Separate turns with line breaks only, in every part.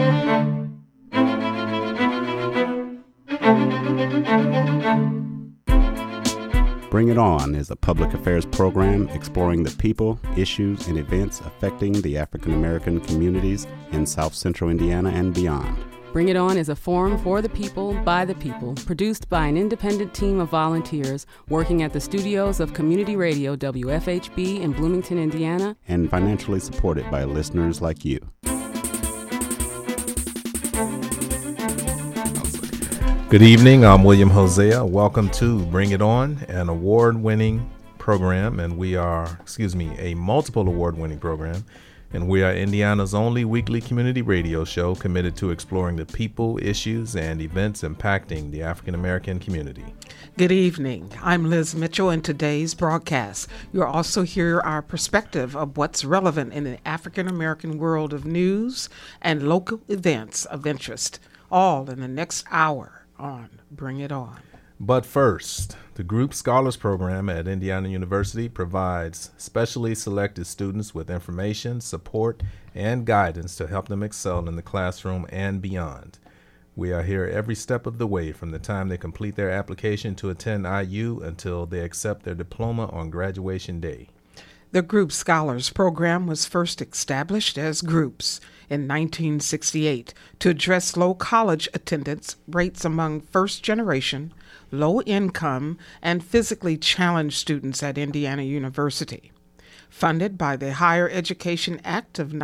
Bring It On is a public affairs program exploring the people, issues, and events affecting the African American communities in South Central Indiana and beyond.
Bring It On is a forum for the people, by the people, produced by an independent team of volunteers working at the studios of Community Radio WFHB in Bloomington, Indiana,
and financially supported by listeners like you.
Good evening, I'm William Hosea. Welcome to Bring It On, an award-winning program, and a multiple award-winning program, and we are Indiana's only weekly community radio show committed to exploring the people, issues, and events impacting the African American community.
Good evening. I'm Liz Mitchell. In today's broadcast, you'll also hear our perspective of what's relevant in the African American world of news and local events of interest, all in the next hour on Bring It On.
But first, the Group Scholars Program at Indiana University provides specially selected students with information, support, and guidance to help them excel in the classroom and beyond. We are here every step of the way from the time they complete their application to attend IU until they accept their diploma on graduation day.
The Group Scholars Program was first established as groups in 1968 to address low college attendance rates among first-generation, low-income, and physically challenged students at Indiana University. Funded by the Higher Education Act of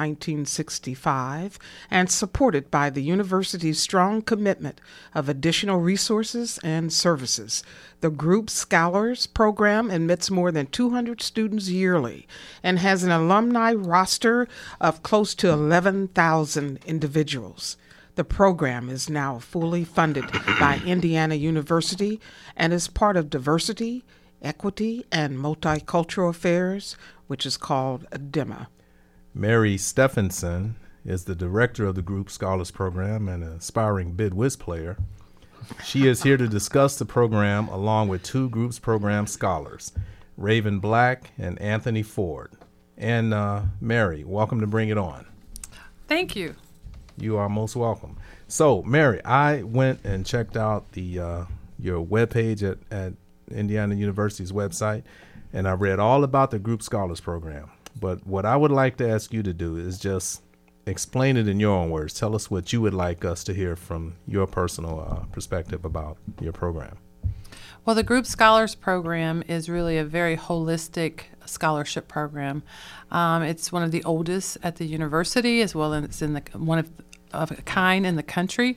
1965 and supported by the university's strong commitment of additional resources and services, the Group Scholars Program admits more than 200 students yearly and has an alumni roster of close to 11,000 individuals. The program is now fully funded by Indiana University and is part of Diversity, Equity, and Multicultural Affairs, which is called DEMA.
Mary Stephenson is the director of the Group Scholars Program and an aspiring bid whist player. She is here to discuss the program along with two Groups Program scholars, Raven Black and Anthony Ford. And Mary, welcome to Bring It On.
Thank you.
You are most welcome. So, Mary, I went and checked out your webpage at Indiana University's website, and I read all about the Group Scholars Program. But what I would like to ask you to do is just explain it in your own words. Tell us what you would like us to hear from your personal perspective about your program.
Well, the Group Scholars Program is really a very holistic scholarship program. It's one of the oldest at the university, as well as one of a kind in the country.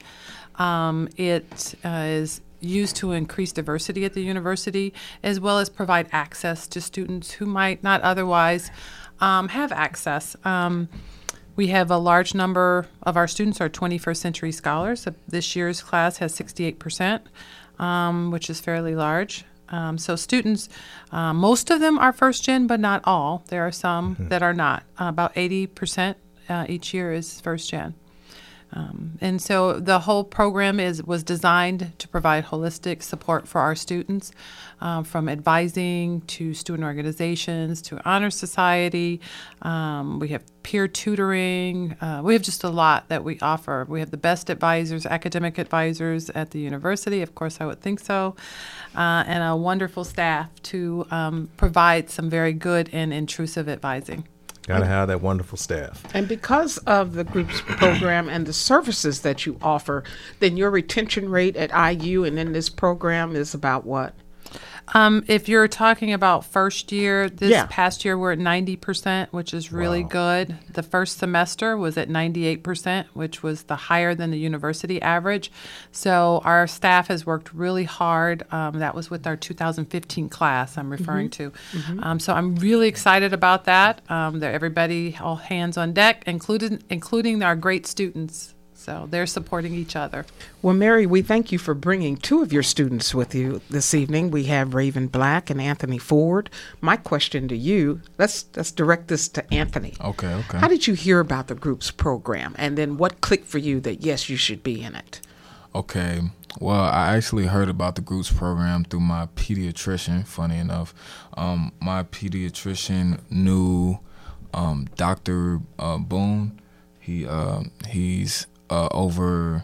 It is used to increase diversity at the university, as well as provide access to students who might not otherwise have access. We have a large number of our students are 21st century scholars. This year's class has 68%, which is fairly large. So students, most of them are first gen, but not all. There are some that are not. About 80% each year is first gen. And so the whole program was designed to provide holistic support for our students, from advising to student organizations to honor society. We have peer tutoring. We have just a lot that we offer. We have the best advisors, academic advisors at the university. Of course, I would think so. And a wonderful staff to provide some very good and intrusive advising.
Got to have that wonderful staff.
And because of the Groups Program and the services that you offer, then your retention rate at IU and in this program is about what?
If you're talking about first year, past year we're at 90%, which is really good. The first semester was at 98%, which was the higher than the university average. So our staff has worked really hard. That was with our 2015 class I'm referring to. So I'm really excited about that. Everybody, all hands on deck, including our great students. So they're supporting each other.
Well, Mary, we thank you for bringing two of your students with you this evening. We have Raven Black and Anthony Ford. My question to you, let's direct this to Anthony.
Okay.
How did you hear about the Groups Program? And then what clicked for you that, yes, you should be in it?
Okay. Well, I actually heard about the Groups Program through my pediatrician, funny enough. My pediatrician knew Dr. Boone. He's over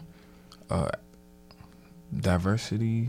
diversity.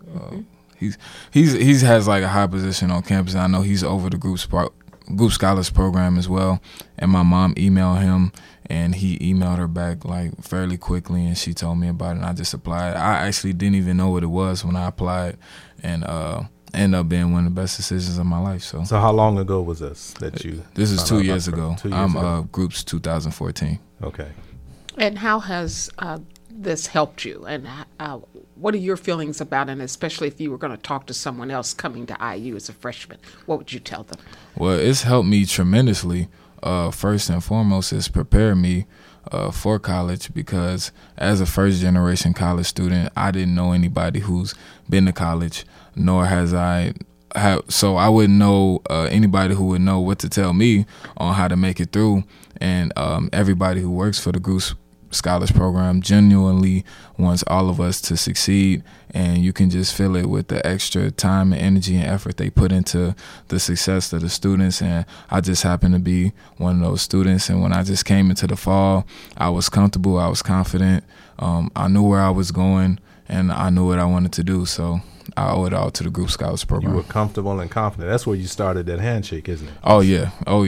He's has like a high position on campus. I know he's over the Group Scholars program as well. And my mom emailed him, and he emailed her back like fairly quickly, and she told me about it, and I just applied. I actually didn't even know what it was when I applied, and ended up being one of the best decisions of my life. So
how long ago was this that you?
This is 2 years ago.
2 years ago.
Groups 2014.
Okay.
And how has this helped you? And what are your feelings about it, and especially if you were going to talk to someone else coming to IU as a freshman? What would you tell them?
Well, it's helped me tremendously. First and foremost, it's prepared me for college, because as a first-generation college student, I didn't know anybody who's been to college, nor has so I wouldn't know anybody who would know what to tell me on how to make it through. And everybody who works for the Group Scholars program genuinely wants all of us to succeed, and you can just feel it with the extra time and energy and effort they put into the success of the students. And I just happened to be one of those students, and when I just came into the fall, I was comfortable, I was confident, I knew where I was going, and I knew what I wanted to do. So I owe it all to the Group Scholars program.
You were comfortable and confident. That's where you started that handshake, isn't it?
Oh yeah.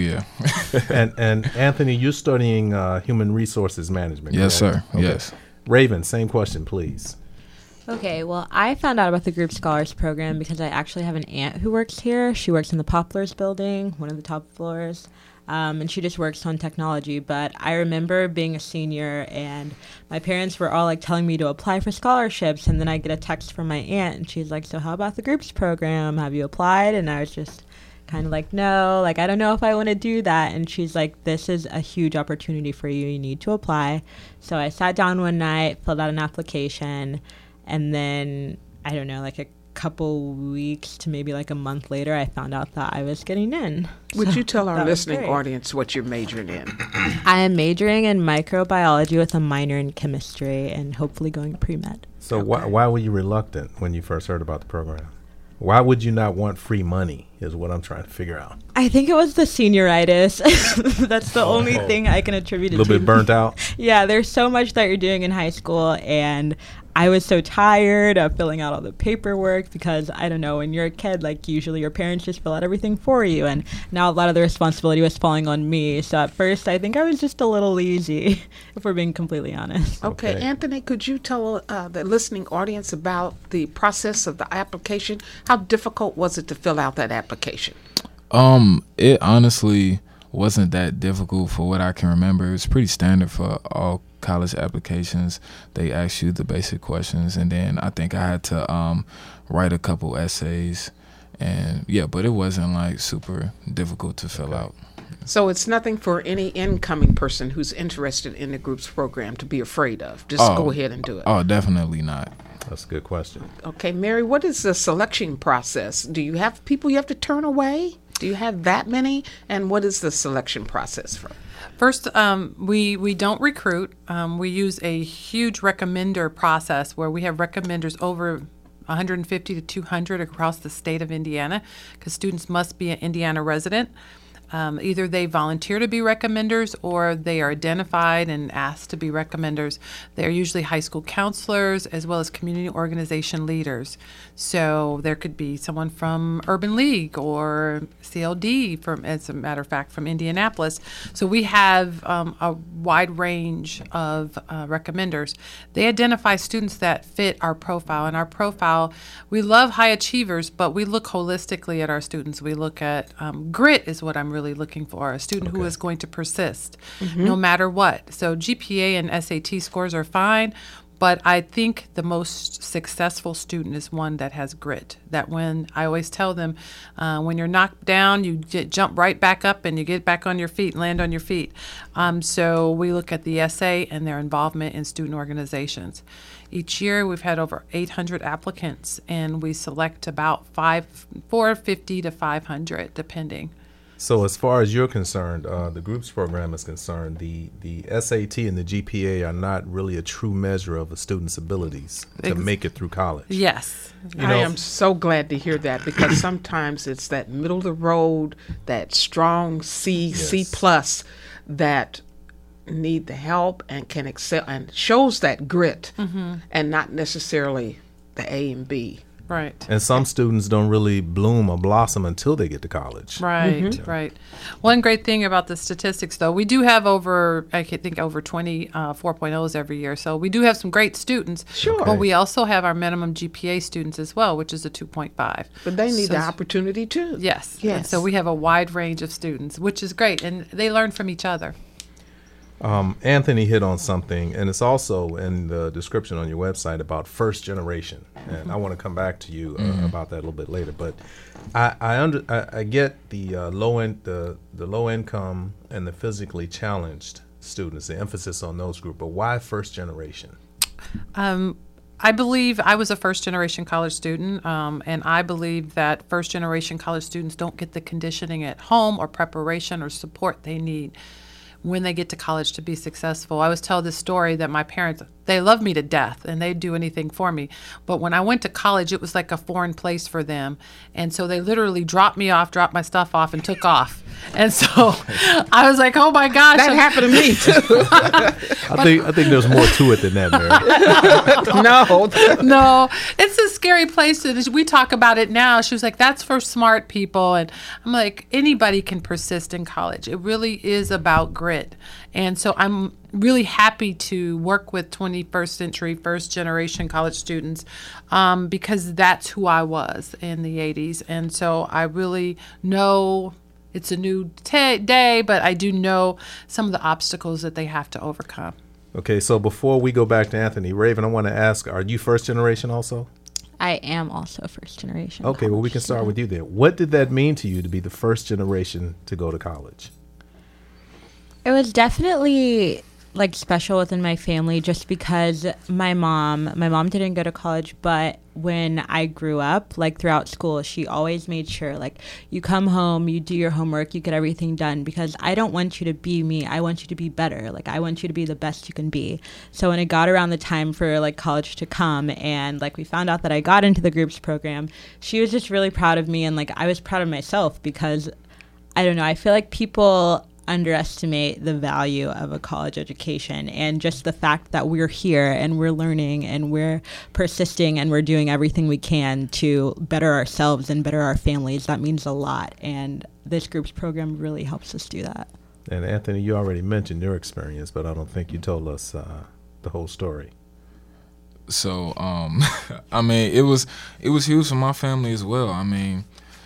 and Anthony, you're studying human resources management.
Yes,
correct?
sir.
Okay.
Yes.
Raven, same question, please.
Okay, well, I found out about the Group Scholars program because I actually have an aunt who works here. She works in the Poplars building, one of the top floors. And she just works on technology. But I remember being a senior, and my parents were all like telling me to apply for scholarships, and then I get a text from my aunt, and she's like, "So how about the groups program? Have you applied?" And I was just kind of like, "No, like I don't know if I want to do that." And she's like, "This is a huge opportunity for you. You need to apply." So I sat down one night, filled out an application, and then I don't know, like a couple weeks to maybe like a month later, I found out that I was getting in.
Would you tell our
that was
listening
great.
audience what you're majoring in?
I am majoring in microbiology with a minor in chemistry, and hopefully going to pre-med.
So why were you reluctant when you first heard about the program? Why would you not want free money is what I'm trying to figure out.
I think it was the senioritis. That's the only thing I can attribute it to.
A little bit burnt out?
Yeah, there's so much that you're doing in high school, and I was so tired of filling out all the paperwork because, I don't know, when you're a kid, like, usually your parents just fill out everything for you, and now a lot of the responsibility was falling on me. So at first, I think I was just a little lazy, if we're being completely honest.
Okay. Anthony, could you tell the listening audience about the process of the application? How difficult was it to fill out that application?
It honestly wasn't that difficult for what I can remember. It was pretty standard for all college applications. They ask you the basic questions, and then I think I had to write a couple essays, and but it wasn't like super difficult to fill out.
So it's nothing for any incoming person who's interested in the groups program to be afraid of. Just go ahead and do it.
Oh, definitely not.
That's a good question.
Okay, Mary, what is the selection process? Do you have people you have to turn away? Do you have that many? And what is the selection process for?
First, we don't recruit. We use a huge recommender process where we have recommenders over 150 to 200 across the state of Indiana, because students must be an Indiana resident. Either they volunteer to be recommenders or they are identified and asked to be recommenders. They're usually high school counselors as well as community organization leaders. So there could be someone from Urban League or CLD, as a matter of fact, from Indianapolis. So we have a wide range of recommenders. They identify students that fit our profile. And our profile, we love high achievers, but we look holistically at our students. We look at grit is what I'm really looking for, a student who is going to persist no matter what. So GPA and SAT scores are fine, but I think the most successful student is one that has grit. That when I always tell them, when you're knocked down, you jump right back up and you get back on your feet and land on your feet. So we look at the essay and their involvement in student organizations. Each year we've had over 800 applicants, and we select about 450 to 500, depending.
So as far as you're concerned, the groups program is concerned, the SAT and the GPA are not really a true measure of a student's abilities to make it through college.
Yes.
I am so glad to hear that, because sometimes it's that middle of the road, that strong C plus that need the help and can excel and shows that grit and not necessarily the A and B.
Right.
And some students don't really bloom or blossom until they get to college.
Right, right. One great thing about the statistics, though, we do have over 20 4.0s every year. So we do have some great students.
Sure.
But we also have our minimum GPA students as well, which is a 2.5.
But they need the opportunity too.
Yes.
Yes.
And so we have a wide range of students, which is great. And they learn from each other.
Anthony hit on something, and it's also in the description on your website about first generation, and I want to come back to you about that a little bit later. But I get the low income and the physically challenged students, the emphasis on those group. But why first generation?
I believe I was a first-generation college student, and I believe that first-generation college students don't get the conditioning at home or preparation or support they need when they get to college to be successful. I always tell this story that my parents, they love me to death and they'd do anything for me. But when I went to college, it was like a foreign place for them. And so they literally dropped my stuff off and took off. And so I was like, oh my gosh.
That happened to me too.
I think there's more to it than that, Mary.
No, it's a scary place. We talk about it now. She was like, that's for smart people. And I'm like, anybody can persist in college. It really is about grit. And so I'm really happy to work with 21st century, first generation college students because that's who I was in the 80s. And so I really know it's a new day, but I do know some of the obstacles that they have to overcome.
Okay, so before we go back to Anthony, Raven, I want to ask, are you first generation also?
I am also first generation.
Okay, well, we can start with you there. What did that mean to you to be the first generation to go to college?
It was definitely special within my family just because my mom didn't go to college, but when I grew up, throughout school, she always made sure you come home, you do your homework, you get everything done, because I don't want you to be me. I want you to be better. I want you to be the best you can be. So when it got around the time for college to come and we found out that I got into the groups program, she was just really proud of me, and I was proud of myself because I don't know, I feel like people underestimate the value of a college education and just the fact that we're here and we're learning and we're persisting and we're doing everything we can to better ourselves and better our families. That means a lot, and this groups program really helps us do that.
And Anthony, you already mentioned your experience, but I don't think you told us the whole story.
So I mean, it was huge for my family as well. I mean,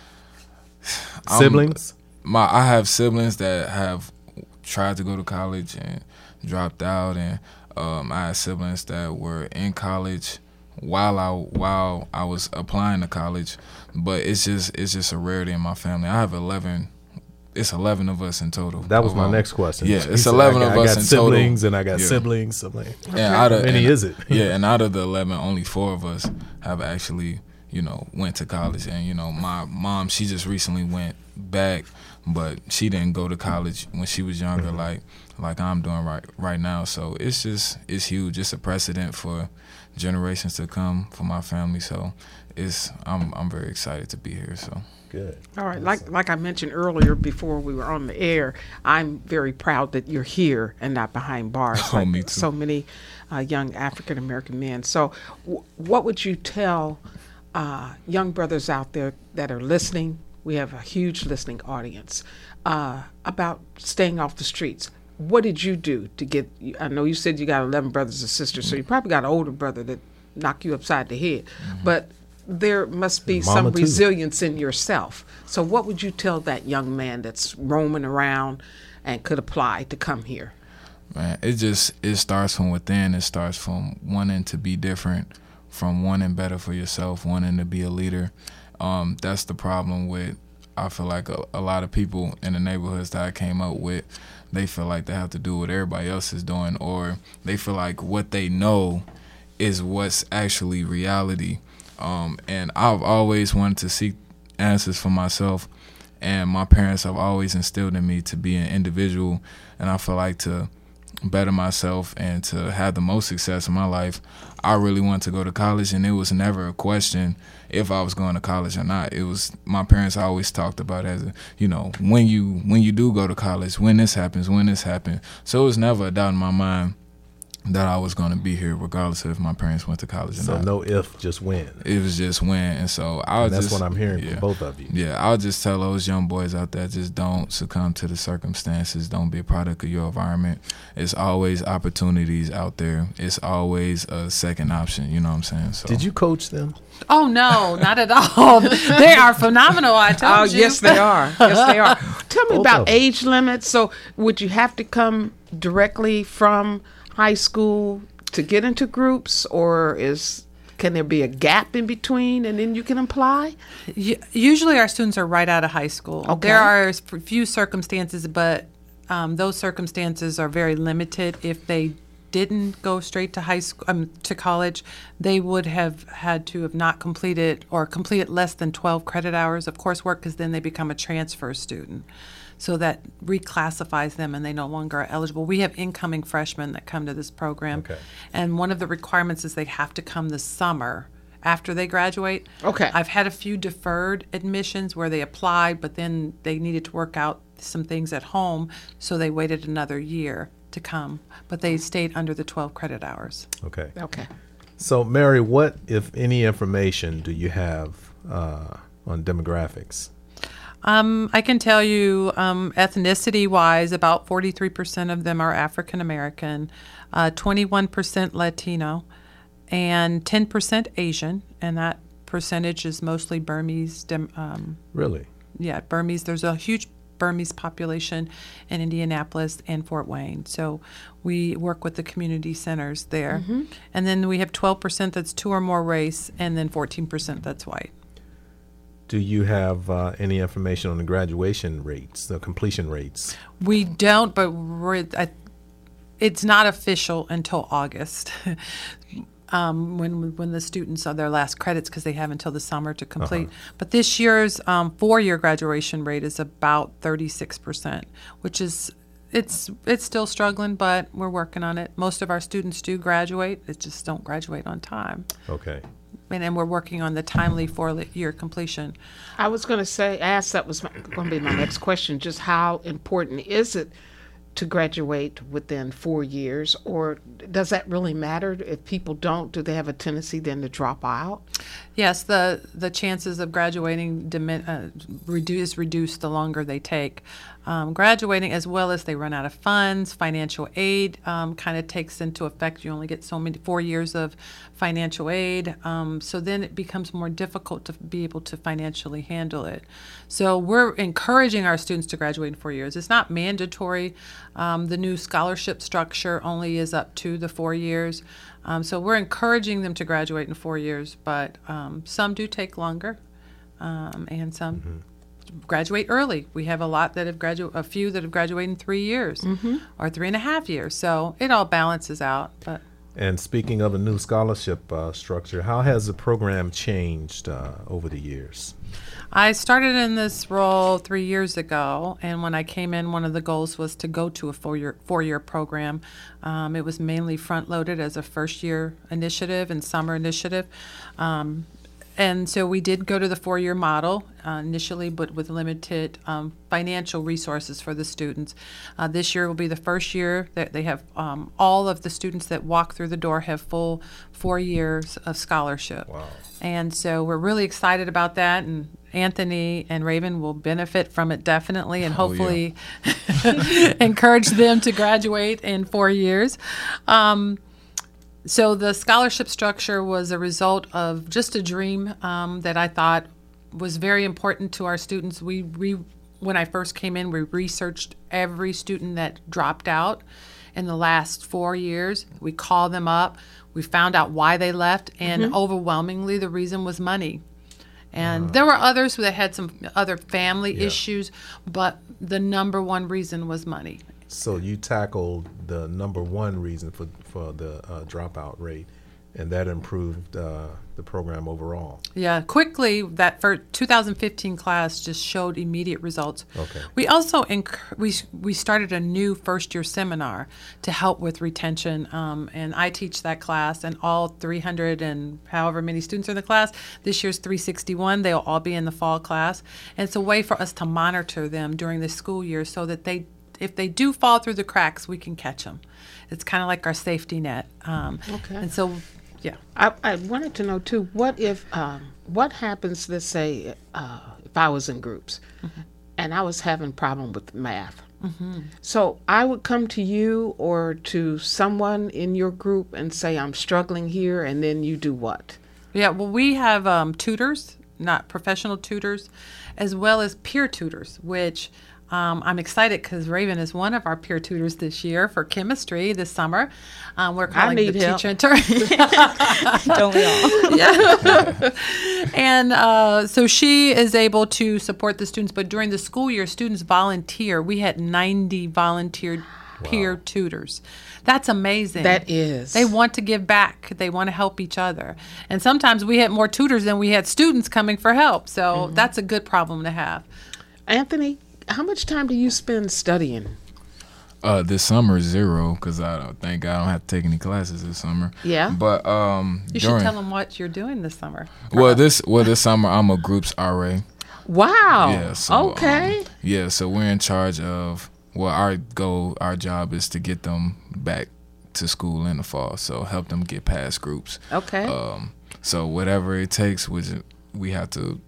siblings?
I have siblings that have tried to go to college and dropped out, and I had siblings that were in college while I was applying to college. But it's just a rarity in my family. I have 11. It's 11 of us in total.
That was my next question.
Yeah, it's 11 of us in total.
I got siblings, and I got siblings. I'm like,
how
many is it?
Yeah, and out of the 11, only 4 of us have actually, went to college. And, my mom, she just recently went back, but she didn't go to college when she was younger, like I'm doing right now. So it's huge. It's a precedent for generations to come for my family. So I'm very excited to be here. So
good.
All right, like I mentioned earlier before we were on the air, I'm very proud that you're here and not behind bars
like me too.
So many young African American men. So what would you tell young brothers out there that are listening? We have a huge listening audience about staying off the streets. What did you do to get? I know you said you got 11 brothers and sisters, so you probably got an older brother that knocked you upside the head. But there must be some resilience in yourself. So what would you tell that young man that's roaming around and could apply to come here?
Man, it starts from within. It starts from wanting to be different, from wanting better for yourself, wanting to be a leader. That's the problem with, I feel like a lot of people in the neighborhoods that I came up with. They feel like they have to do what everybody else is doing, or they feel like what they know is what's actually reality. And I've always wanted to seek answers for myself, and my parents have always instilled in me to be an individual, and I feel like to better myself and to have the most success in my life, I really wanted to go to college, and it was never a question if I was going to college or not. It was, my parents always talked about it as, when you do go to college, when this happens. So it was never a doubt in my mind that I was going to be here regardless of if my parents went to college or not.
So no if, just when.
It was just when. And so
that's what I'm hearing from both of you.
Yeah, I'll just tell those young boys out there, just don't succumb to the circumstances. Don't be a product of your environment. It's always opportunities out there. It's always a second option, you know what I'm saying? So.
Did you coach them?
Oh, no, not at all. They are phenomenal, I told you.
Yes, they are. Yes, they are. Tell me about age limits. So would you have to come directly from high school to get into groups, or can there be a gap in between and then you can apply?
Usually our students are right out of high school.
Okay.
There are a few circumstances, but those circumstances are very limited. If they didn't go straight to high school, to college, they would have had to have not completed or completed less than 12 credit hours of coursework, because then they become a transfer student. So that reclassifies them and they no longer are eligible. We have incoming freshmen that come to this program.
Okay.
And one of the requirements is they have to come this summer after they graduate.
Okay.
I've had a few deferred admissions where they applied, but then they needed to work out some things at home, so they waited another year to come. But they stayed under the 12 credit hours.
Okay.
Okay.
So, Mary, what, if any, information do you have on demographics?
I can tell you, ethnicity-wise, about 43% of them are African American, 21% Latino, and 10% Asian, and that percentage is mostly Burmese.
Really?
Yeah, Burmese. There's a huge Burmese population in Indianapolis and Fort Wayne, so we work with the community centers there. Mm-hmm. And then we have 12% that's two or more race, and then 14% that's white.
Do you have any information on the graduation rates, the completion rates?
We don't, but it's not official until August when the students are their last credits, because they have until the summer to complete. Uh-huh. But this year's 4-year graduation rate is about 36%, which is it's still struggling, but we're working on it. Most of our students do graduate; they just don't graduate on time.
Okay.
And we're working on the timely 4-year completion.
I was going to ask, that was going to be my next question, just how important is it to graduate within 4 years, or does that really matter? If people don't, do they have a tendency then to drop out?
Yes, the chances of graduating is reduced the longer they take. Graduating, as well as they run out of funds, financial aid kind of takes into effect. You only get 4 years of financial aid, so then it becomes more difficult to be able to financially handle it. So we're encouraging our students to graduate in 4 years. It's not mandatory. The new scholarship structure only is up to the 4 years. So we're encouraging them to graduate in 4 years, but some do take longer, and some graduate early. We have a few that have graduated in 3 years or 3.5 years. So it all balances out. But
and speaking of a new scholarship structure, how has the program changed over the years?
I started in this role 3 years ago, and when I came in, one of the goals was to go to a four-year program. It was mainly front-loaded as a first-year initiative and summer initiative. And so we did go to the 4-year model initially, but with limited financial resources for the students. This year will be the first year that they have all of the students that walk through the door have full 4 years of scholarship.
Wow.
And so we're really excited about that, and Anthony and Raven will benefit from it definitely, and hopefully encourage them to graduate in 4 years. So the scholarship structure was a result of just a dream that I thought was very important to our students. When I first came in, we researched every student that dropped out in the last 4 years. We called them up. We found out why they left, and overwhelmingly the reason was money. And there were others that had some other family issues, but the number one reason was money.
So you tackled the number one reason for the dropout rate. and that improved the program overall.
Yeah, quickly, that for 2015 class just showed immediate results.
Okay.
We also we started a new first-year seminar to help with retention, and I teach that class, and all 300 and however many students are in the class. This year's 361. They'll all be in the fall class, and it's a way for us to monitor them during the school year so that if they do fall through the cracks, we can catch them. It's kind of like our safety net.
Okay.
And so, yeah.
I wanted to know too. What happens? Let's say if I was in groups, and I was having problem with math. So I would come to you or to someone in your group and say I'm struggling here, and then you do what?
Yeah. Well, we have tutors, not professional tutors, as well as peer tutors, which. I'm excited because Raven is one of our peer tutors this year for chemistry this summer. We're calling the teacher intern.
Don't we all?
Yeah. And so she is able to support the students, but during the school year, students volunteer. We had 90 volunteered peer tutors. That's amazing.
That is.
They want to give back. They want to help each other. And sometimes we had more tutors than we had students coming for help. So that's a good problem to have.
Anthony, how much time do you spend studying?
This summer, 0, because thank God I don't have to take any classes this summer.
Yeah.
But
you should tell them what you're doing this summer.
Well, this summer I'm a groups RA.
Wow.
Yeah. So,
okay.
So we're in charge of. Well, our job is to get them back to school in the fall. So help them get past groups.
Okay.
So whatever it takes, we have to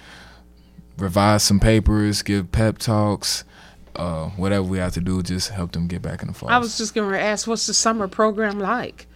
revise some papers, give pep talks, whatever we have to do, just help them get back in the fall.
I was just going to ask, what's the summer program like?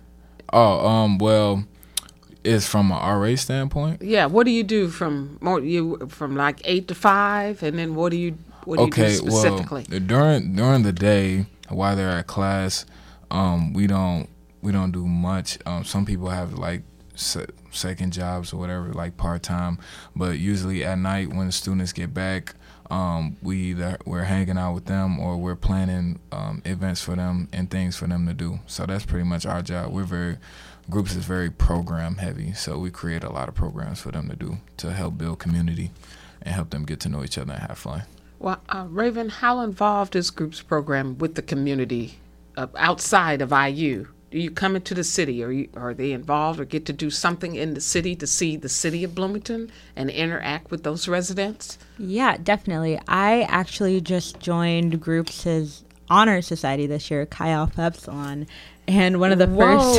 Well, it's from an RA standpoint.
Yeah, what do you do from like 8 to 5, and then what do you do specifically?
Well, during the day while they're at class, we don't do much. Some people have like second jobs or whatever, like part-time, but usually at night when the students get back, we're hanging out with them or we're planning events for them and things for them to do. So that's pretty much our job. Groups is very program heavy, so we create a lot of programs for them to do to help build community and help them get to know each other and have fun.
Well, Raven, how involved is groups program with the community outside of IU? Do you come into the city? Are they involved or get to do something in the city to see the city of Bloomington and interact with those residents?
Yeah, definitely. I actually just joined Groups' Honor Society this year, Chi Alpha Epsilon, and one of the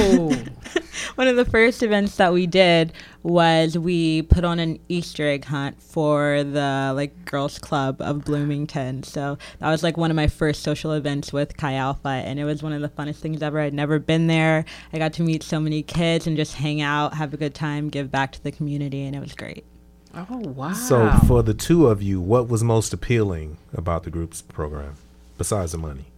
first events that we did was we put on an Easter egg hunt for the girls club of Bloomington. So that was one of my first social events with Chi Alpha, and it was one of the funnest things ever. I'd never been there. I got to meet so many kids and just hang out, have a good time, give back to the community, and it was great.
Oh, wow.
So for the two of you, what was most appealing about the groups program besides the money?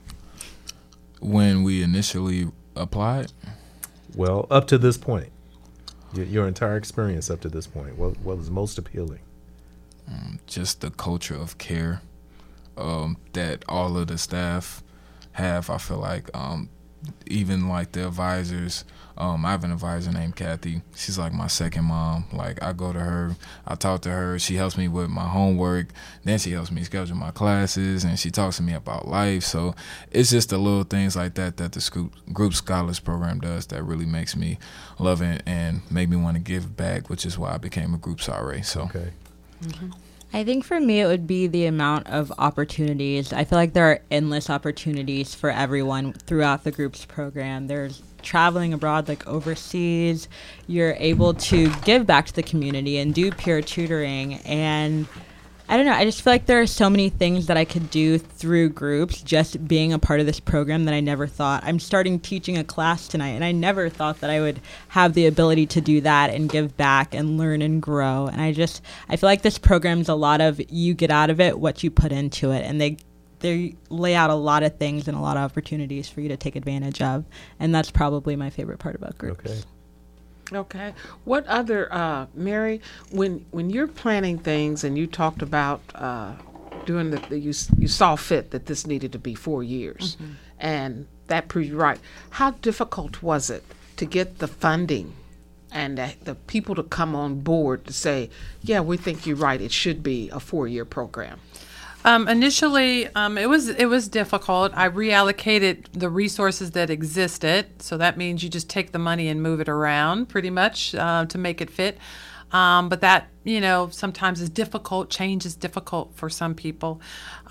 When we initially applied?
Well, up to this point, your entire experience up to this point, what was most appealing?
Just the culture of care that all of the staff have. I feel like even the advisors, I have an advisor named Kathy. She's like my second mom. I go to her, I talk to her. She helps me with my homework. Then she helps me schedule my classes, and she talks to me about life. So it's just the little things like that the Group Scholars Program does that really makes me love it and make me want to give back, which is why I became a Groups RA. So.
Okay.
Mm-hmm.
I think for me it would be the amount of opportunities. I feel like there are endless opportunities for everyone throughout the Groups program. There's traveling abroad, overseas. You're able to give back to the community and do peer tutoring. And I don't know, I just feel like there are so many things that I could do through groups just being a part of this program that I never thought. I'm starting teaching a class tonight, and I never thought that I would have the ability to do that and give back and learn and grow. And I feel like this program's a lot of you get out of it what you put into it, and they lay out a lot of things and a lot of opportunities for you to take advantage of. And that's probably my favorite part about groups.
Okay. What other, Mary, when you're planning things and you talked about doing you saw fit that this needed to be 4 years, and that proved right. How difficult was it to get the funding and the people to come on board to say, yeah, we think you're right, it should be a 4-year program?
Initially, it was difficult. I reallocated the resources that existed, so that means you just take the money and move it around pretty much to make it fit. But that, sometimes is difficult. Change is difficult for some people.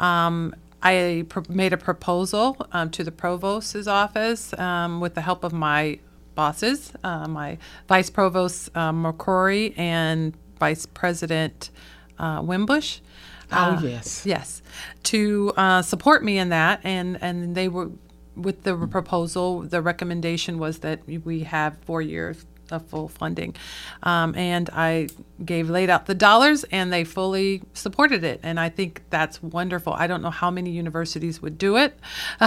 I made a proposal to the provost's office with the help of my bosses, my Vice Provost McCrory and Vice President Wimbush.
Yes,
to support me in that, and they were with the proposal. The recommendation was that we have 4 years of full funding, and I laid out the dollars, and they fully supported it, and I think that's wonderful. I don't know how many universities would do it,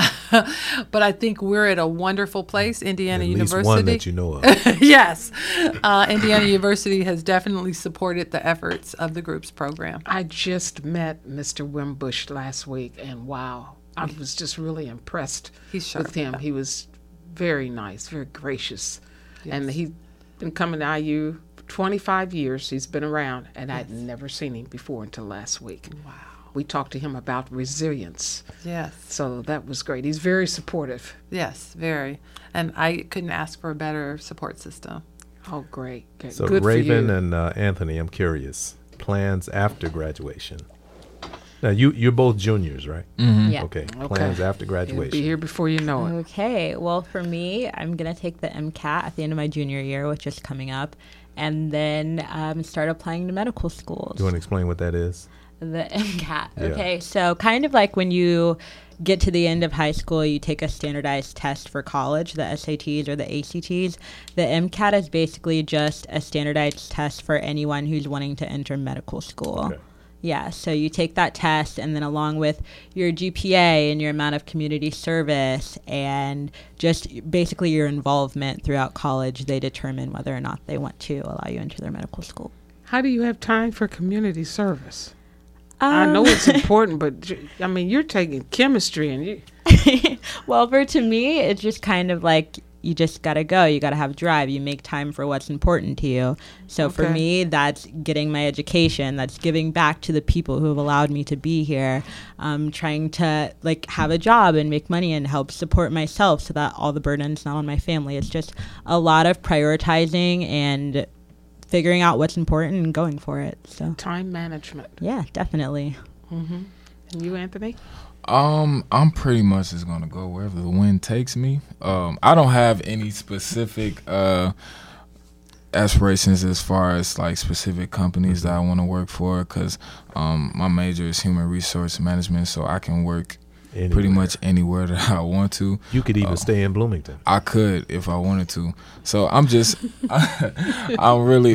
but I think we're at a wonderful place. Indiana University,
at least one that you know of.
Yes, Indiana University has definitely supported the efforts of the groups program.
I just met Mr. Wimbush last week, and wow, I was just really impressed with him. He was very nice, very gracious, and he's been coming to IU for 25 years. He's been around, and I'd never seen him before until last week.
Wow.
We talked to him about resilience.
Yes.
So that was great. He's very supportive.
Yes, very. And I couldn't ask for a better support system.
Oh, great.
So
good
Raven
for you.
and Anthony, I'm curious, plans after graduation. Now, you're both juniors, right?
Mm-hmm. Yeah.
Okay. Plans after graduation.
You'll be here before you know it.
Okay. Well, for me, I'm going to take the MCAT at the end of my junior year, which is coming up, and then start applying to medical schools.
Do you want to explain what that is?
The MCAT.
Yeah.
Okay. So kind of like when you get to the end of high school, you take a standardized test for college, the SATs or the ACTs. The MCAT is basically just a standardized test for anyone who's wanting to enter medical school.
Okay.
Yeah, so you take that test, and then along with your GPA and your amount of community service and just basically your involvement throughout college, they determine whether or not they want to allow you into their medical school.
How do you have time for community service? I know it's important, but I mean, you're taking chemistry and you.
Well, to me, it's just kind of like you just got to go. You got to have drive. You make time for what's important to you. So for me, that's getting my education. That's giving back to the people who have allowed me to be here. Trying to have a job and make money and help support myself so that all the burden's not on my family. It's just a lot of prioritizing and figuring out what's important and going for it. So
time management.
Yeah, definitely.
Mm-hmm. And you, Anthony?
I'm pretty much just gonna go wherever the wind takes me. I don't have any specific aspirations as far as specific companies that I want to work for, because my major is human resource management, so I can work pretty much anywhere that I want to.
You could even stay in Bloomington.
I could if I wanted to. So I'm just, I'm really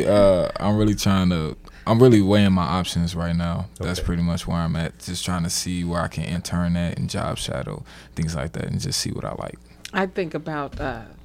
weighing my options right now. That's pretty much where I'm at. Just trying to see where I can intern at and job shadow, things like that, and just see what I like.
I think about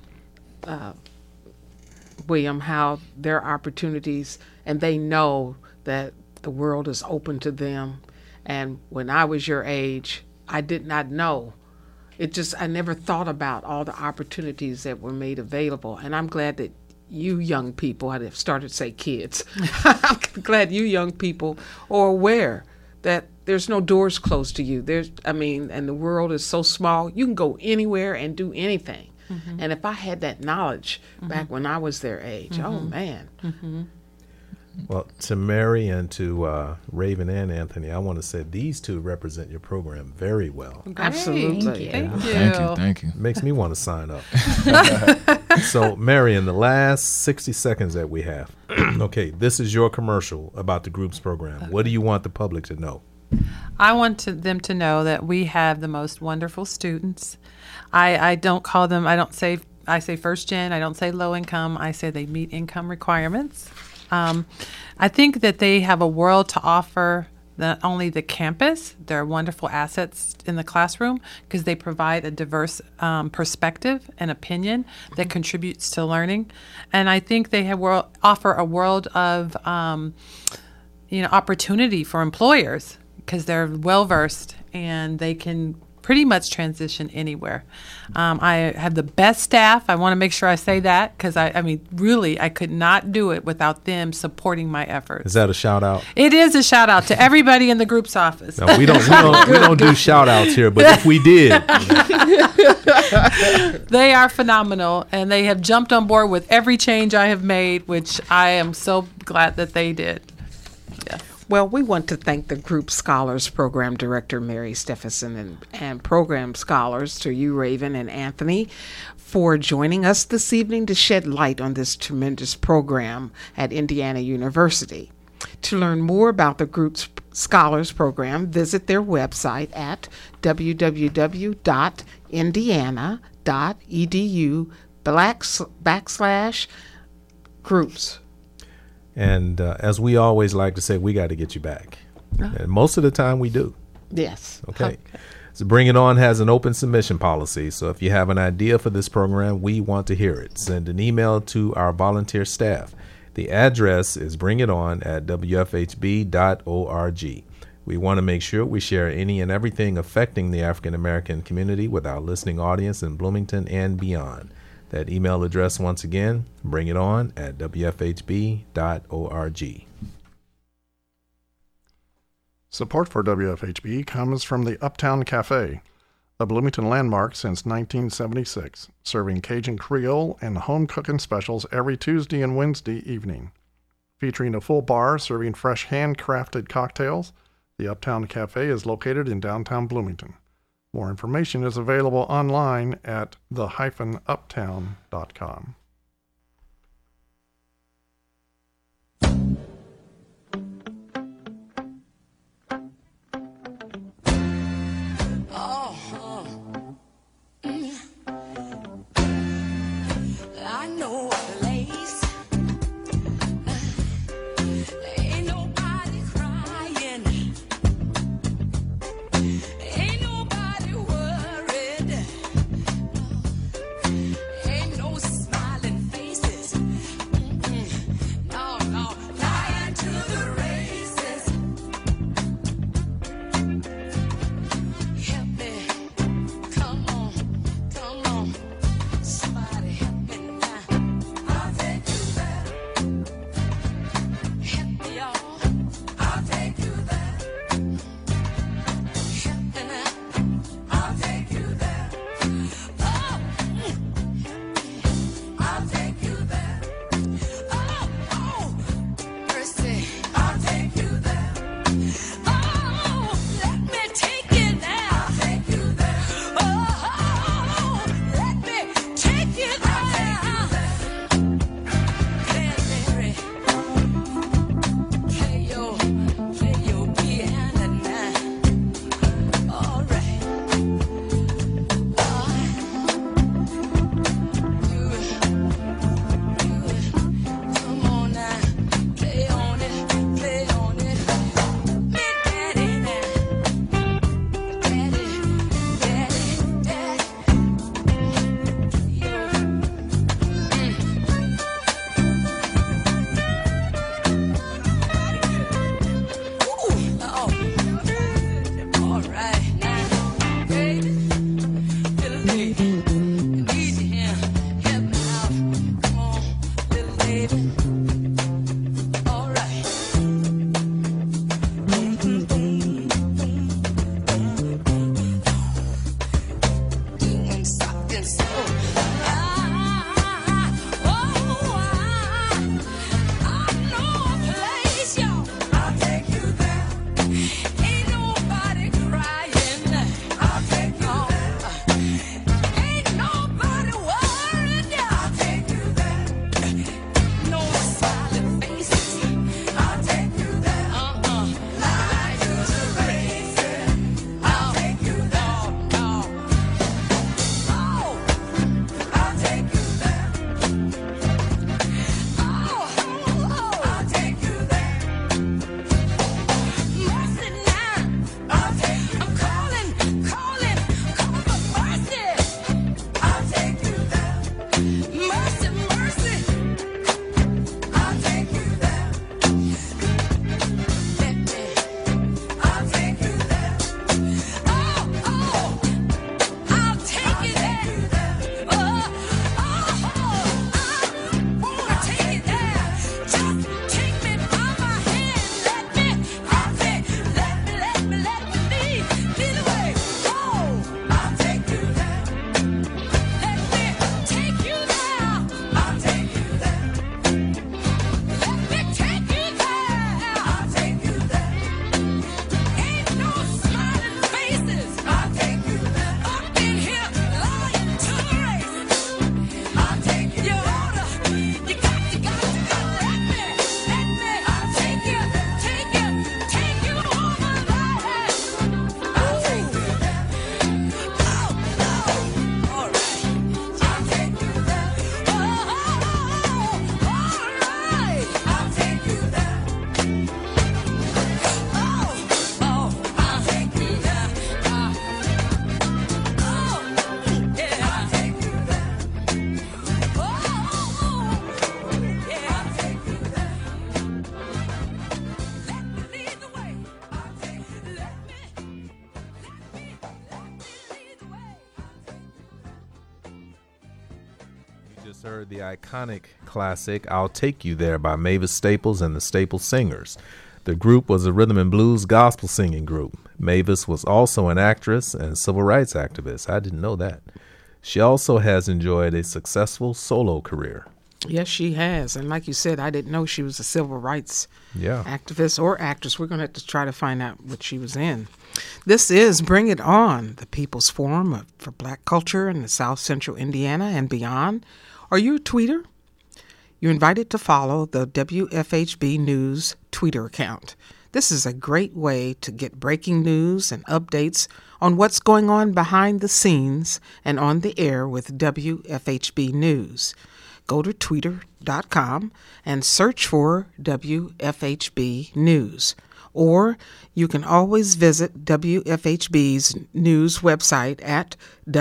William, how there are opportunities, and they know that the world is open to them. And when I was your age, I did not know. I never thought about all the opportunities that were made available. And I'm glad that you young people, I'd have started to say kids, I'm glad you young people are aware that there's no doors closed to you. And the world is so small, you can go anywhere and do anything. Mm-hmm. And if I had that knowledge back when I was their age, oh man.
Mm-hmm.
Well, to Mary and to Raven and Anthony, I want to say these two represent your program very well.
Great.
Absolutely.
Thank you.
Thank you.
Makes me want to sign up. So, Mary, in the last 60 seconds that we have, okay, this is your commercial about the groups program. What do you want the public to know?
I want them to know that we have the most wonderful students. I say first gen, I don't say low income, I say they meet income requirements. I think that they have a world to offer, not only the campus, they're wonderful assets in the classroom because they provide a diverse perspective and opinion that contributes to learning. And I think they offer a world of opportunity for employers because they're well-versed and they can pretty much transition anywhere. I have the best staff. I want to make sure I say that because, I mean, really, I could not do it without them supporting my efforts.
Is that a shout out?
It is a shout out to everybody in the group's office.
No, we don't do shout outs here, but if we did.
They are phenomenal, and they have jumped on board with every change I have made, which I am so glad that they did. Yes.
Well, we want to thank the Group Scholars Program Director, Mary Stephenson, and Program Scholars, to you, Raven and Anthony, for joining us this evening to shed light on this tremendous program at Indiana University. To learn more about the Group Scholars Program, visit their website at www.indiana.edu/groups.
And as we always like to say, we got to get you back. And most of the time we do.
Yes.
Okay. So Bring It On has an open submission policy. So if you have an idea for this program, we want to hear it. Send an email to our volunteer staff. The address is bringiton@wfhb.org. We want to make sure we share any and everything affecting the African American community with our listening audience in Bloomington and beyond. That email address, once again, bringiton@wfhb.org.
Support for WFHB comes from the Uptown Cafe, a Bloomington landmark since 1976, serving Cajun Creole and home cooking specials every Tuesday and Wednesday evening. Featuring a full bar serving fresh handcrafted cocktails, the Uptown Cafe is located in downtown Bloomington. More information is available online at the-uptown.com.
Just heard the iconic classic I'll Take You There by Mavis Staples and the Staples Singers. The group was a rhythm and blues gospel singing group. Mavis was also an actress and civil rights activist. I didn't know that. She also has enjoyed a successful solo career.
Yes, she has. And like you said, I didn't know she was a civil rights activist or actress. We're going to have to try to find out what she was in. This is Bring It On, the People's Forum for Black Culture in the South Central Indiana and beyond. Are you a tweeter? You're invited to follow the WFHB News Twitter account. This is a great way to get breaking news and updates on what's going on behind the scenes and on the air with WFHB News. Go to twitter.com and search for WFHB News. Or you can always visit WFHB's news website at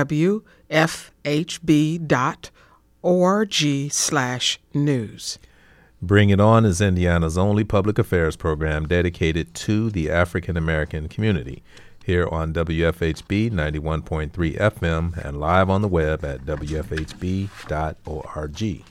wfhb.org/news.
Bring It On is Indiana's only public affairs program dedicated to the African American community. Here on WFHB 91.3 FM and live on the web at wfhb.org.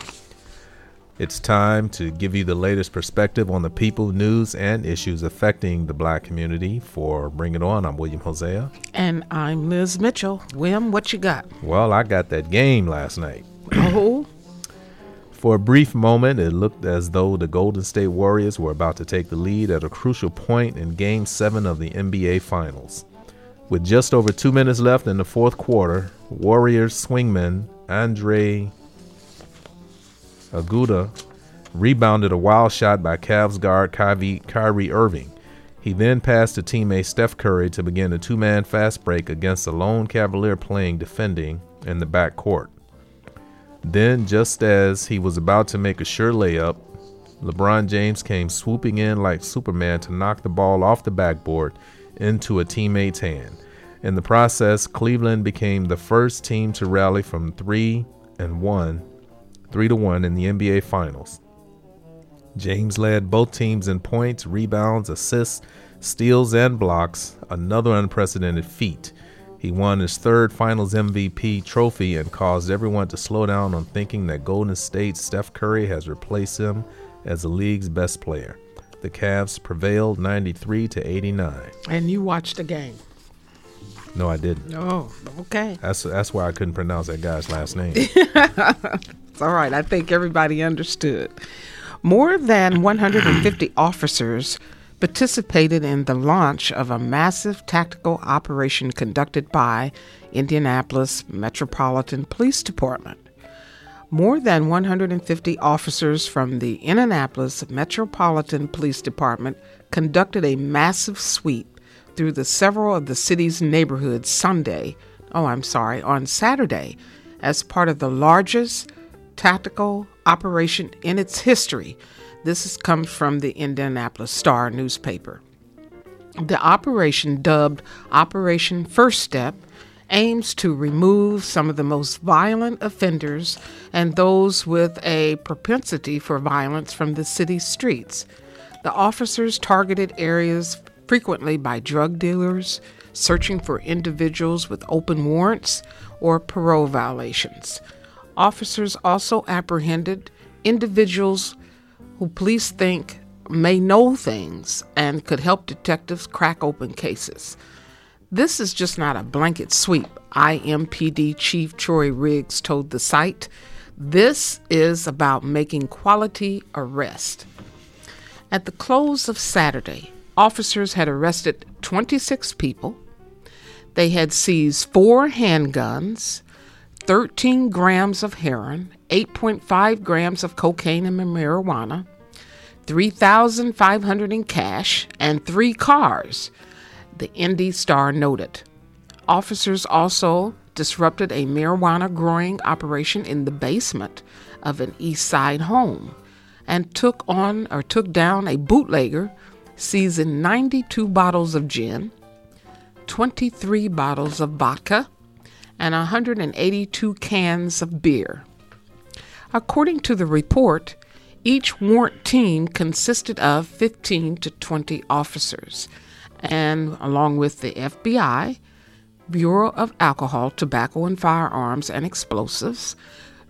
It's time to give you the latest perspective on the people, news, and issues affecting the black community. For Bring It On, I'm William Hosea.
And I'm Liz Mitchell. Wim, what you got?
Well, I got that game last night.
Oh.
For a brief moment, it looked as though the Golden State Warriors were about to take the lead at a crucial point in Game 7 of the NBA Finals. With just over 2 minutes left in the fourth quarter, Warriors swingman Andre Iguodala rebounded a wild shot by Cavs guard Kyrie Irving. He then passed to teammate Steph Curry to begin a two-man fast break against a lone Cavalier playing defending in the backcourt. Then, just as he was about to make a sure layup, LeBron James came swooping in like Superman to knock the ball off the backboard into a teammate's hand. In the process, Cleveland became the first team to rally from 3-1 in the NBA Finals. James led both teams in points, rebounds, assists, steals, and blocks, another unprecedented feat. He won his third Finals MVP trophy and caused everyone to slow down on thinking that Golden State's Steph Curry has replaced him as the league's best player. The Cavs prevailed 93-89.
And you watched the game?
No, I didn't.
Oh, okay.
That's why I couldn't pronounce that guy's last name.
It's all right. I think everybody understood. More than 150 officers participated in the launch of a massive tactical operation conducted by Indianapolis Metropolitan Police Department. More than 150 officers from the Indianapolis Metropolitan Police Department conducted a massive sweep through several of the city's neighborhoods on Saturday as part of the largest tactical operation in its history. This comes from the Indianapolis Star newspaper. The operation, dubbed Operation First Step, aims to remove some of the most violent offenders and those with a propensity for violence from the city's streets. The officers targeted areas frequently by drug dealers, searching for individuals with open warrants or parole violations. Officers also apprehended individuals who police think may know things and could help detectives crack open cases. This is just not a blanket sweep, IMPD Chief Troy Riggs told the site. This is about making quality arrests. At the close of Saturday, officers had arrested 26 people. They had seized 4 handguns, 13 grams of heroin, 8.5 grams of cocaine and marijuana, $3,500 in cash, and 3 cars, the Indy Star noted. Officers also disrupted a marijuana growing operation in the basement of an East Side home and took down a bootlegger, seizing 92 bottles of gin, 23 bottles of vodka, and 182 cans of beer. According to the report, each warrant team consisted of 15 to 20 officers, and along with the FBI, Bureau of Alcohol, Tobacco and Firearms and Explosives,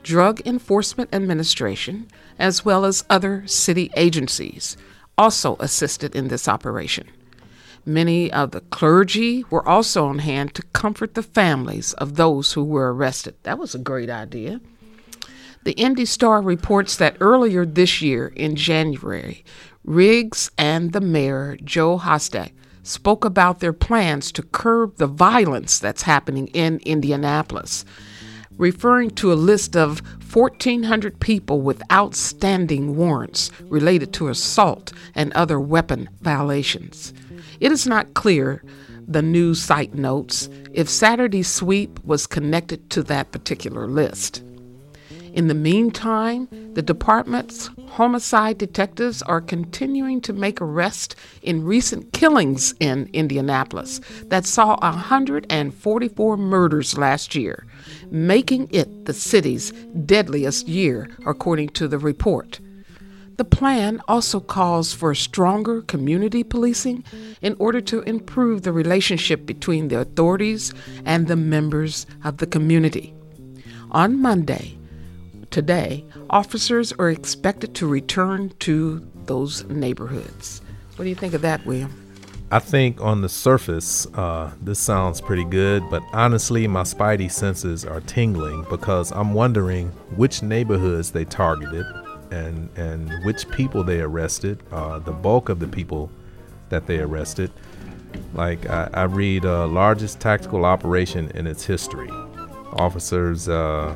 Drug Enforcement Administration, as well as other city agencies, also assisted in this operation. Many of the clergy were also on hand to comfort the families of those who were arrested. That was a great idea. The Indy Star reports that earlier this year, in January, Riggs and the mayor, Joe Hostak, spoke about their plans to curb the violence that's happening in Indianapolis, referring to a list of 1,400 people with outstanding warrants related to assault and other weapon violations. It is not clear, the news site notes, if Saturday's sweep was connected to that particular list. In the meantime, the department's homicide detectives are continuing to make arrests in recent killings in Indianapolis that saw 144 murders last year, making it the city's deadliest year, according to the report. The plan also calls for stronger community policing in order to improve the relationship between the authorities and the members of the community. On Monday, today, officers are expected to return to those neighborhoods. What do you think of that, William?
I think on the surface, this sounds pretty good, but honestly, my spidey senses are tingling because I'm wondering which neighborhoods they targeted and which people they arrested, the bulk of the people that they arrested. Like I read largest tactical operation in its history. Officers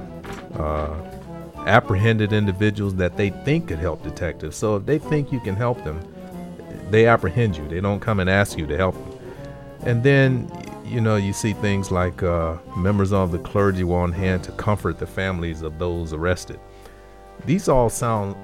apprehended individuals that they think could help detectives. So if they think you can help them, they apprehend you. They don't come and ask you to help them. And then, you see things like members of the clergy were on hand to comfort the families of those arrested. These all sound,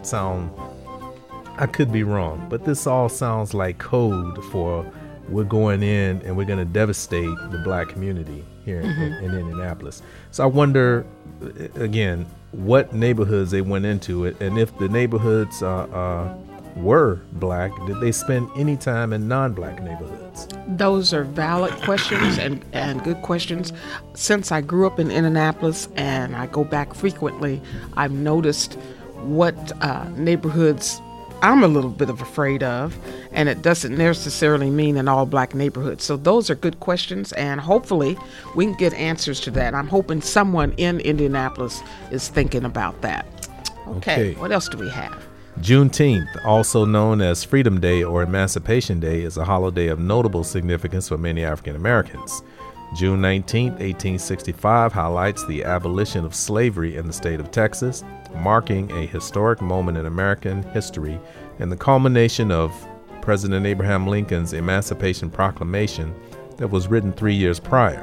I could be wrong, but this all sounds like code for we're going in and we're going to devastate the black community here in Indianapolis. So I wonder, again, what neighborhoods they went into it, and if the neighborhoods were black, did they spend any time in non-black neighborhoods?
Those are valid questions and good questions. Since I grew up in Indianapolis and I go back frequently, I've noticed what neighborhoods I'm a little bit afraid of, and it doesn't necessarily mean an all-black neighborhood. So those are good questions, and hopefully we can get answers to that. I'm hoping someone in Indianapolis is thinking about that. Okay. What else do we have?
Juneteenth, also known as Freedom Day or Emancipation Day, is a holiday of notable significance for many African Americans. June 19, 1865 highlights the abolition of slavery in the state of Texas, marking a historic moment in American history and the culmination of President Abraham Lincoln's Emancipation Proclamation that was written 3 years prior.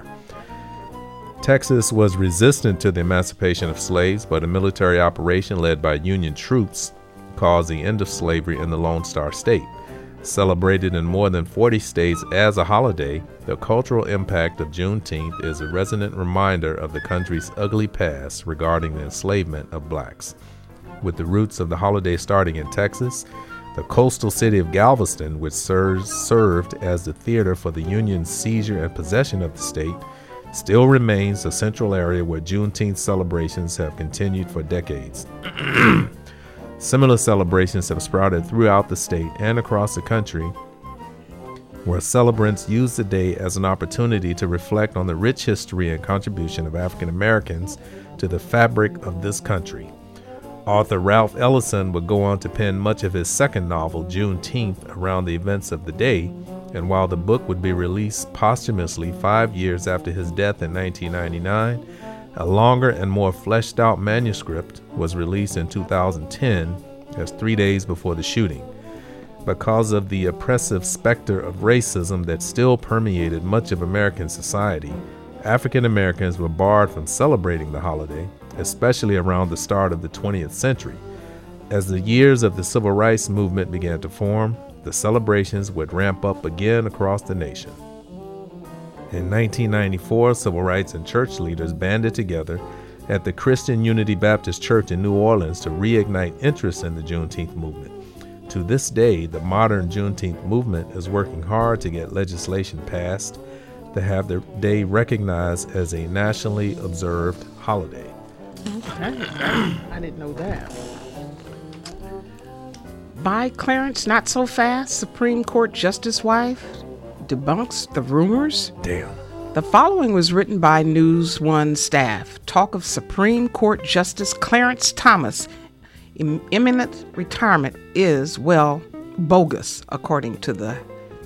Texas was resistant to the emancipation of slaves, but a military operation led by Union troops caused the end of slavery in the Lone Star State. Celebrated in more than 40 states as a holiday, the cultural impact of Juneteenth is a resonant reminder of the country's ugly past regarding the enslavement of blacks. With the roots of the holiday starting in Texas, the coastal city of Galveston, which served as the theater for the Union's seizure and possession of the state, still remains a central area where Juneteenth celebrations have continued for decades. Similar celebrations have sprouted throughout the state and across the country, where celebrants use the day as an opportunity to reflect on the rich history and contribution of African Americans to the fabric of this country. Author Ralph Ellison would go on to pen much of his second novel, Juneteenth, around the events of the day, and while the book would be released posthumously 5 years after his death in 1999, a longer and more fleshed out manuscript was released in 2010, as 3 days before the shooting. Because of the oppressive specter of racism that still permeated much of American society, African Americans were barred from celebrating the holiday, especially around the start of the 20th century. As the years of the Civil Rights Movement began to form, the celebrations would ramp up again across the nation. In 1994, civil rights and church leaders banded together at the Christian Unity Baptist Church in New Orleans to reignite interest in the Juneteenth movement. To this day, the modern Juneteenth movement is working hard to get legislation passed to have the day recognized as a nationally observed holiday.
I didn't know that. By Clarence Not So Fast, Supreme Court Justice wife debunks the rumors.
Damn.
The following was written by News One staff. Talk of Supreme Court Justice Clarence Thomas' imminent retirement is, well, bogus, according to the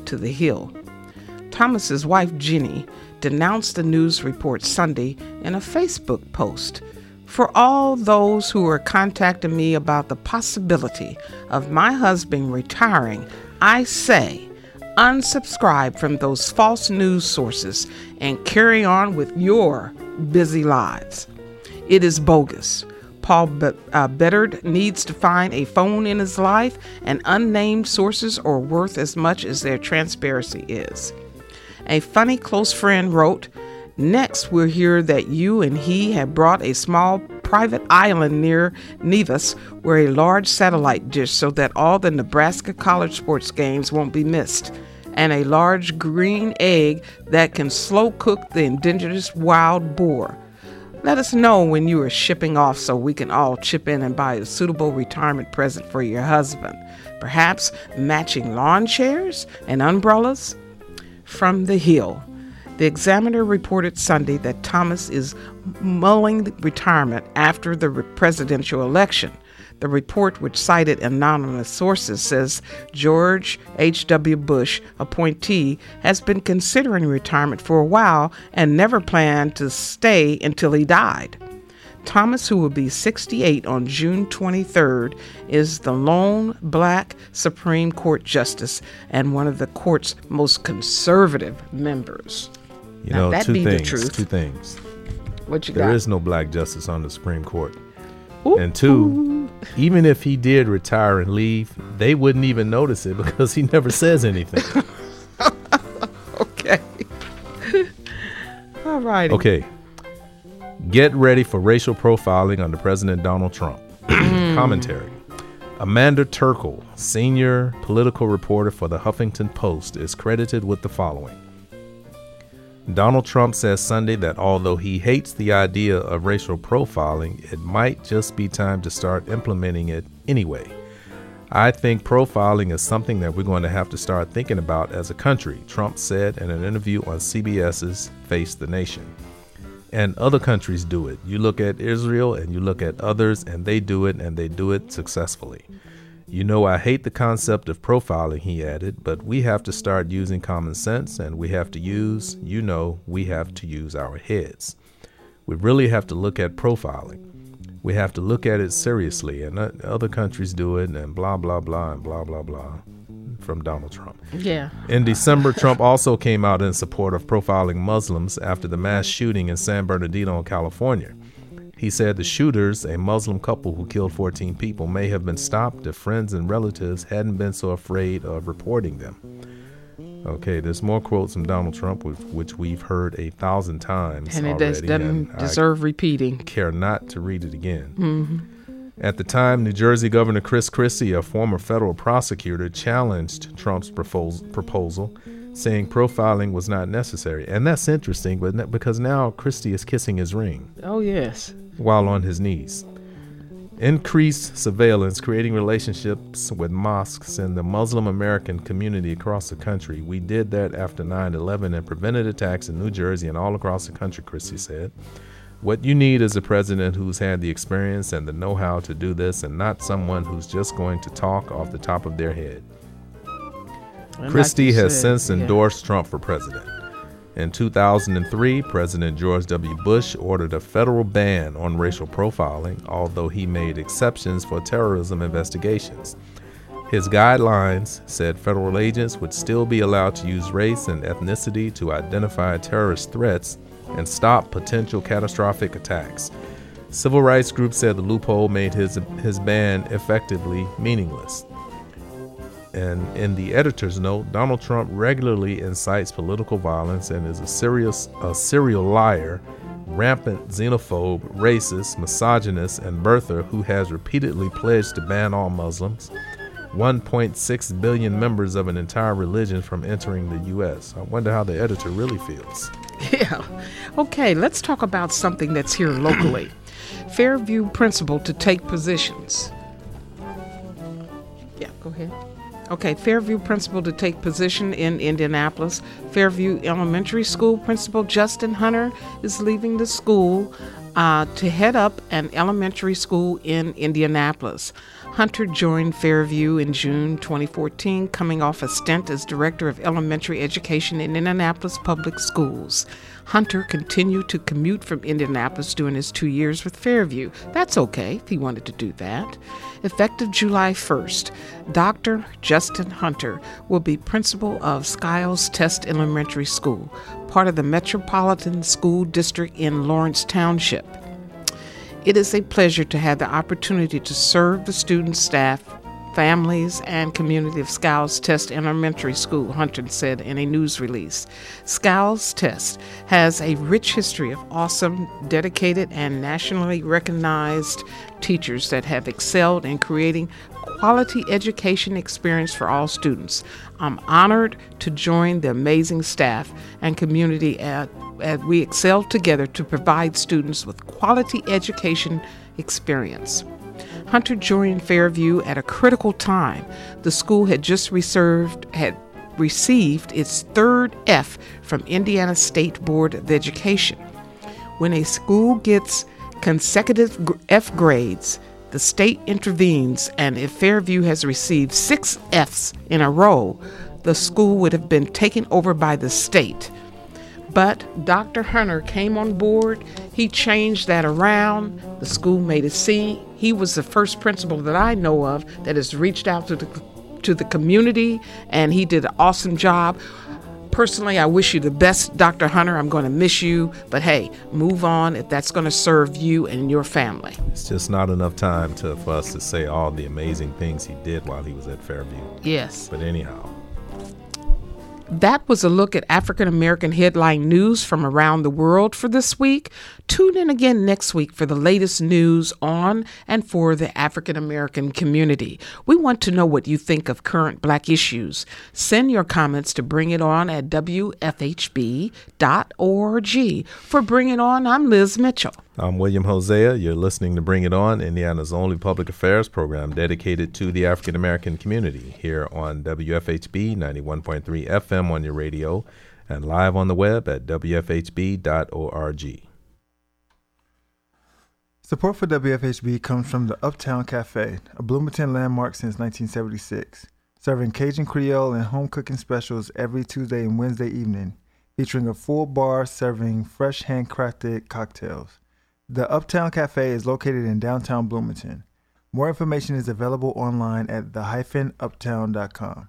Hill. Thomas's wife, Jenny, denounced the news report Sunday in a Facebook post. For all those who are contacting me about the possibility of my husband retiring, I say, unsubscribe from those false news sources and carry on with your busy lives. It is bogus. Paul Bedard needs to find a phone in his life, and unnamed sources are worth as much as their transparency is. A funny close friend wrote, next we'll hear that you and he have brought a small private island near Nevis where a large satellite dish so that all the Nebraska college sports games won't be missed, and a large green egg that can slow cook the indigenous wild boar. Let us know when you are shipping off so we can all chip in and buy a suitable retirement present for your husband. Perhaps matching lawn chairs and umbrellas? From the Hill. The Examiner reported Sunday that Thomas is mulling retirement after the presidential election. The report, which cited anonymous sources, says George H.W. Bush, appointee, has been considering retirement for a while and never planned to stay until he died. Thomas, who will be 68 on June 23rd, is the lone black Supreme Court justice and one of the court's most conservative members.
You know,
that
two
be the
things.
truth.
Two things.
What you
There
got?
is no black justice on the Supreme Court.
Ooh,
And two, even if he did retire and leave, they wouldn't even notice it because he never says anything.
Okay. All righty.
Okay. Get ready for racial profiling under President Donald Trump. Commentary. Amanda Turkle, senior political reporter for the Huffington Post, is credited with the following. Donald Trump says Sunday that although he hates the idea of racial profiling, it might just be time to start implementing it anyway. I think profiling is something that we're going to have to start thinking about as a country, Trump said in an interview on CBS's Face the Nation. And other countries do it. You look at Israel and you look at others and they do it successfully. You know, I hate the concept of profiling, he added, but we have to start using common sense and we have to use our heads. We really have to look at profiling. We have to look at it seriously, and other countries do it, and blah, blah, blah, and blah, blah, blah, from Donald Trump.
Yeah.
In December, Trump also came out in support of profiling Muslims after the mass shooting in San Bernardino, California. He said the shooters, a Muslim couple who killed 14 people, may have been stopped if friends and relatives hadn't been so afraid of reporting them. Okay, there's more quotes from Donald Trump, which we've heard 1,000 times
And it
already.
doesn't deserve repeating.
Care not to read it again.
Mm-hmm.
At the time, New Jersey Governor Chris Christie, a former federal prosecutor, challenged Trump's proposal, saying profiling was not necessary. And that's interesting, but because now Christie is kissing his ring.
Oh, yes.
While on his knees. Increased surveillance, creating relationships with mosques in the Muslim American community across the country. We did that after 9/11 and prevented attacks in New Jersey and all across the country, Christie said. What you need is a president who's had the experience and the know-how to do this, and not someone who's just going to talk off the top of their head.
And
Christie
like you
has
said,
since endorsed Trump for president. In 2003, President George W. Bush ordered a federal ban on racial profiling, although he made exceptions for terrorism investigations. His guidelines said federal agents would still be allowed to use race and ethnicity to identify terrorist threats and stop potential catastrophic attacks. Civil rights groups said the loophole made his ban effectively meaningless. And in the editor's note, Donald Trump regularly incites political violence and is a serial liar, rampant xenophobe, racist, misogynist, and birther who has repeatedly pledged to ban all Muslims, 1.6 billion members of an entire religion from entering the U.S. I wonder how the editor really feels.
Yeah. Okay, let's talk about something that's here locally. Fairview principal to take positions. Yeah, go ahead. Okay, Fairview principal to take position in Indianapolis. Fairview Elementary School principal Justin Hunter is leaving the school to head up an elementary school in Indianapolis. Hunter joined Fairview in June 2014, coming off a stint as Director of Elementary Education in Indianapolis Public Schools. Hunter continued to commute from Indianapolis during his 2 years with Fairview. That's okay if he wanted to do that. Effective July 1st, Dr. Justin Hunter will be principal of Skiles Test Elementary School, part of the Metropolitan School District in Lawrence Township. It is a pleasure to have the opportunity to serve the students, staff, families, and community of Skiles Test Elementary School, Hunter said in a news release. Skiles Test has a rich history of awesome, dedicated, and nationally recognized teachers that have excelled in creating quality education experience for all students. I'm honored to join the amazing staff and community as we excel together to provide students with quality education experience. Hunter joined Fairview at a critical time. The school had just received its third F from Indiana State Board of Education. When a school gets consecutive F grades, the state intervenes, and if Fairview has received 6 Fs in a row, the school would have been taken over by the state. But Dr. Hunter came on board. He changed that around. The school made a C. He was the first principal that I know of that has reached out to the community, and he did an awesome job. Personally, I wish you the best, Dr. Hunter. I'm going to miss you, but hey, move on if that's going to serve you and your family.
It's just not enough time for us to say all the amazing things he did while he was at Fairview.
Yes.
But anyhow.
That was a look at African American headline news from around the world for this week. Tune in again next week for the latest news on and for the African American community. We want to know what you think of current Black issues. Send your comments to Bring It On at WFHB.org. For Bring It On, I'm Liz Mitchell.
I'm William Hosea. You're listening to Bring It On, Indiana's only public affairs program dedicated to the African American community, here on WFHB 91.3 FM on your radio and live on the web at WFHB.org.
Support for WFHB comes from the Uptown Cafe, a Bloomington landmark since 1976, serving Cajun Creole and home cooking specials every Tuesday and Wednesday evening, featuring a full bar serving fresh handcrafted cocktails. The Uptown Cafe is located in downtown Bloomington. More information is available online at the-uptown.com.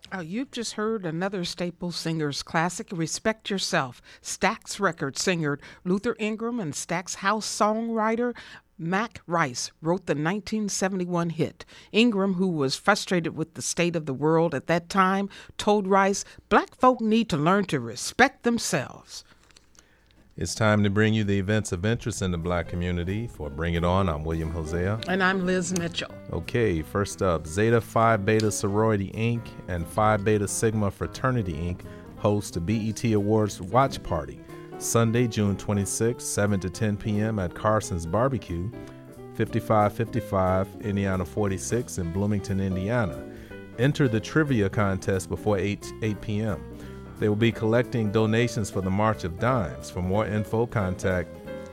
Oh, you've just heard another Staple Singers classic, Respect Yourself. Stax Records singer Luther Ingram and Stax House songwriter Mac Rice wrote the 1971 hit. Ingram, who was frustrated with the state of the world at that time, told Rice, "Black folk need to learn to respect themselves."
It's time to bring you the events of interest in the black community. For Bring It On, I'm William Hosea.
And I'm Liz Mitchell.
Okay, first up, Zeta Phi Beta Sorority Inc. and Phi Beta Sigma Fraternity Inc. host a BET Awards watch party Sunday, June 26, 7 to 10 p.m. at Carson's Barbecue, 5555 Indiana 46 in Bloomington, Indiana. Enter the trivia contest before 8 p.m. They will be collecting donations for the March of Dimes. For more info, contact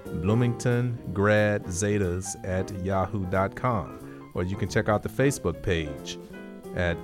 bloomingtonGradZetas@yahoo.com, or you can check out the Facebook page at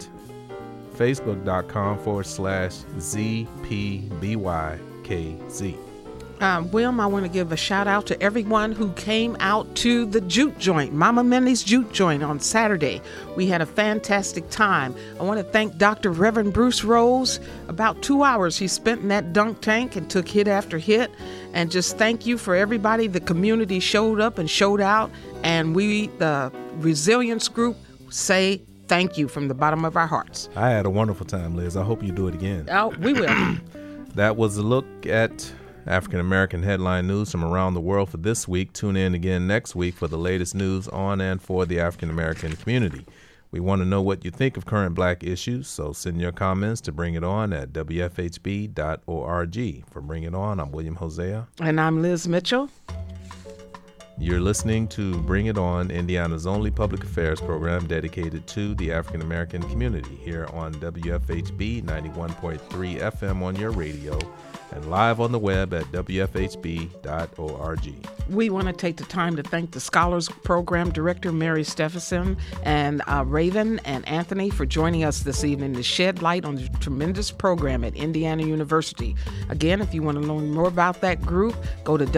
facebook.com/ZPBYKZ.
William, I want to give a shout out to everyone who came out to the Jute Joint, Mama Minnie's Jute Joint on Saturday. We had a fantastic time. I want to thank Dr. Reverend Bruce Rose. About 2 hours he spent in that dunk tank and took hit after hit. And just thank you for everybody. The community showed up and showed out. And we, the Resilience Group, say thank you from the bottom of our hearts.
I had a wonderful time, Liz. I hope you do it again.
Oh, we will.
That was a look at African American headline news from around the world for this week. Tune in again next week for the latest news on and for the African American community. We want to know what you think of current black issues, so send your comments to Bring It On at WFHB.org. For Bring It On, I'm William Hosea.
And I'm Liz Mitchell.
You're listening to Bring It On, Indiana's only public affairs program dedicated to the African American community, here on WFHB 91.3 FM on your radio and live on the web at WFHB.org.
We want to take the time to thank the Scholars Program Director, Mary Stephenson, and Raven and Anthony for joining us this evening to shed light on the tremendous program at Indiana University. Again, if you want to learn more about that group, go to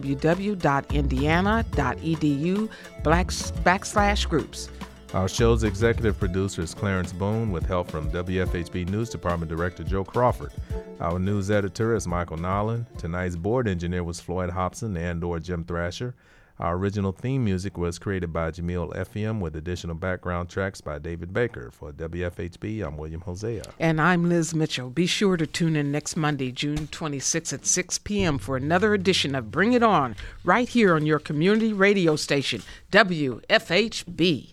www.indiana.edu/groups.
Our show's executive producer is Clarence Boone, with help from WFHB News Department Director Joe Crawford. Our news editor is Michael Nolan. Tonight's board engineer was Floyd Hobson and/or Jim Thrasher. Our original theme music was created by Jamil Effiam, with additional background tracks by David Baker. For WFHB, I'm William Hosea.
And I'm Liz Mitchell. Be sure to tune in next Monday, June 26 at 6 p.m. for another edition of Bring It On, right here on your community radio station, WFHB.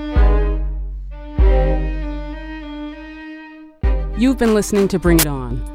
You've been listening to Bring It On,